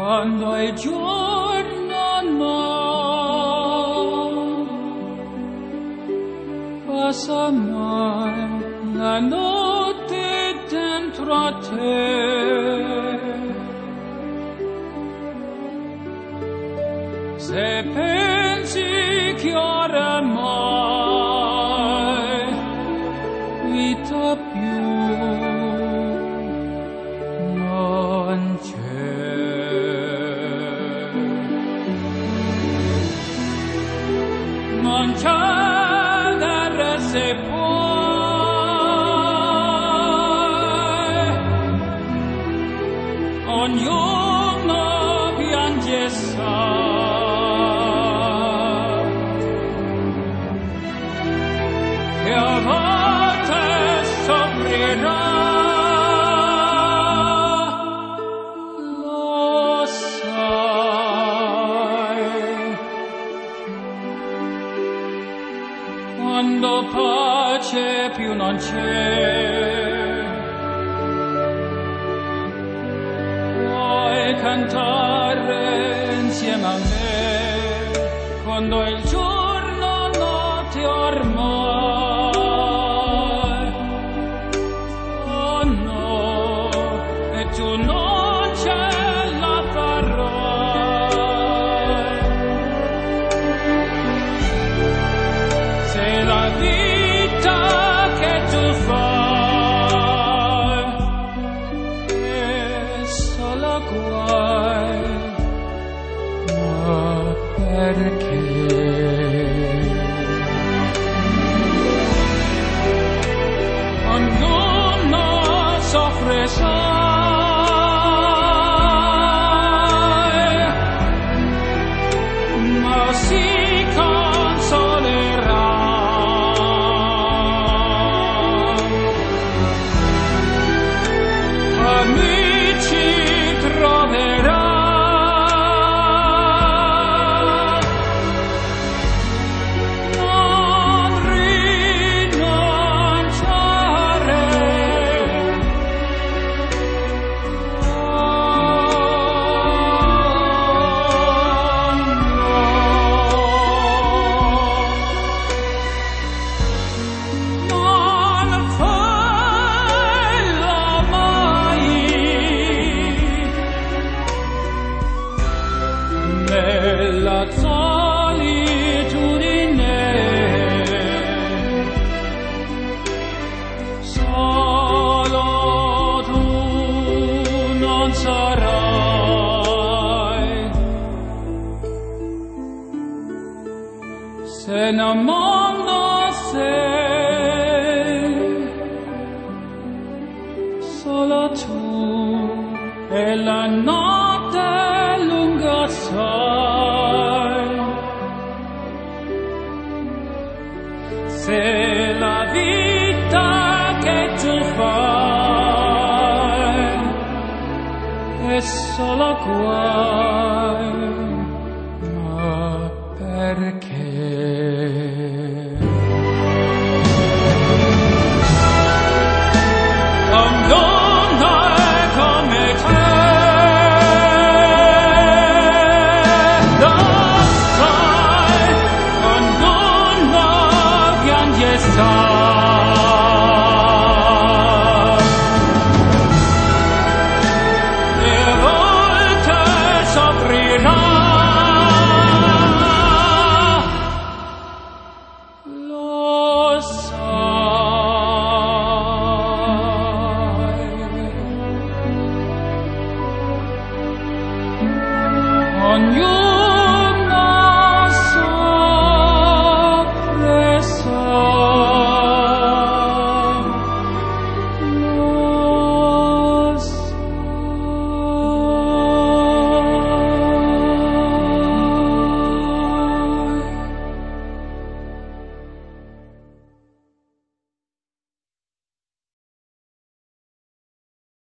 quando il giorno no passa mai la notte dentro a te. Se pensi che oramai vita più non c'è, non c'è se puoi, ognuno piange sa. E a volte soffrirà, lo sai, quando pace più non c'è, puoi cantare insieme a me, quando il giorno notte ormai. Tu non ce la farai, se la vita che tu fai è solo guai, ma perché? Ognuno soffre solo, si consolerà. Amici troverà, non rinunciare. Nella solitudine solo tu non sarai, se nel mondo sei solo tu e la notte lunga sai, se la vita che tu fai è solo guai, ma perché? On you